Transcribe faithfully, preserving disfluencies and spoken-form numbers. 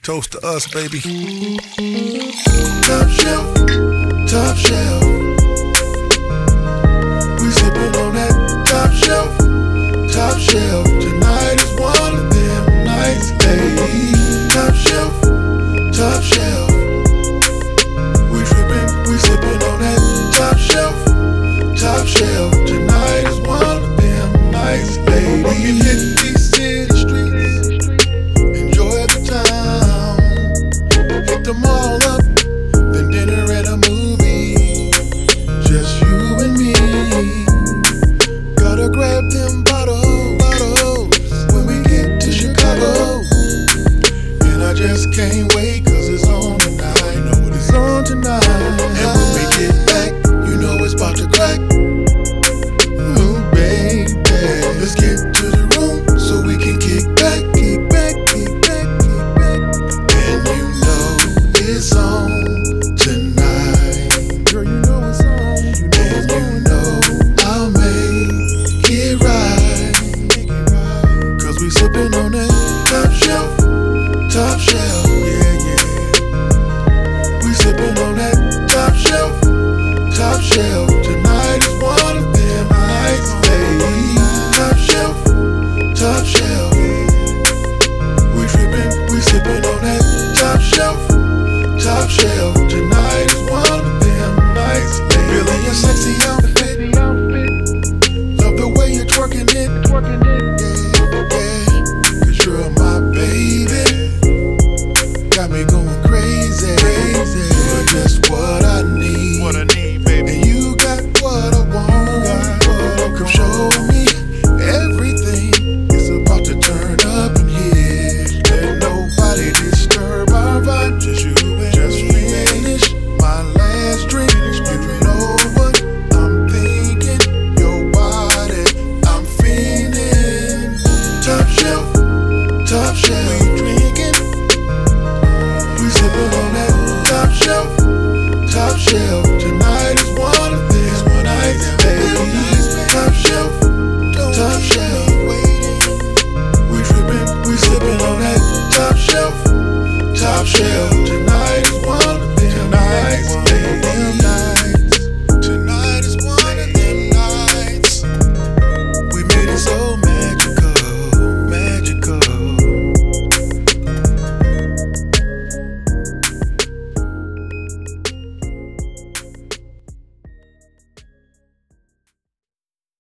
Toast to us, baby. Top shelf, top shelf. We sippin' on that top shelf, top shelf. Tonight is one of them nights, ladies. Top shelf, top shelf. We trippin', we sippin' on that top shelf, top shelf. Tonight is one of them nights, ladies. We can hit these city streets, enjoy the town, hit them all up, then dinner and a movie. Just you and me. Gotta grab them bottles, bottles when we get to Chicago. And I just can't wait, cause it's on tonight. Know what it's on tonight. And when we get back, you know it's about to crack. Ooh, baby, let's get to the room so we can kick back, kick back, kick back, kick back. And you know it's on tonight. Girl, you know it's on. You know and it's you know I'll make it right. Cause we sippin' on that top shelf, top shelf. Yeah, yeah. We sippin' on that top shelf, top shelf.